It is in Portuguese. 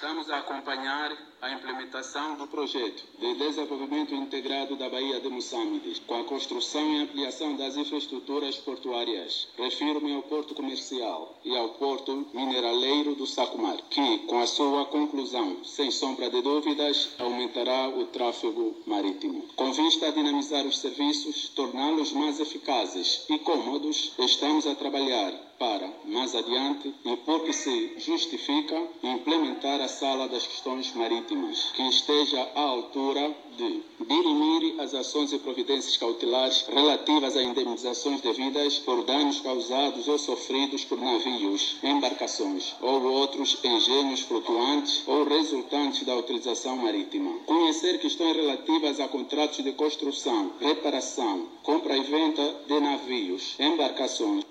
Estamos a acompanhar a implementação do projeto de desenvolvimento integrado da Baía de Moçambique, com a construção e ampliação das infraestruturas portuárias. Refiro-me ao Porto Comercial e ao Porto Mineraleiro do Sacomar, que, com a sua conclusão, sem sombra de dúvidas, aumentará o tráfego marítimo. Com vista a dinamizar os serviços, torná-los mais eficazes e cômodos, estamos a trabalhar para, mais adiante, e porque se justifica, implementar a Sala das Questões Marítimas, que esteja à altura de dirimir as ações e providências cautelares relativas a indemnizações devidas por danos causados ou sofridos por navios, embarcações ou outros engenhos flutuantes ou resultantes da utilização marítima. Conhecer questões relativas a contratos de construção, reparação, compra e venda de navios, embarcações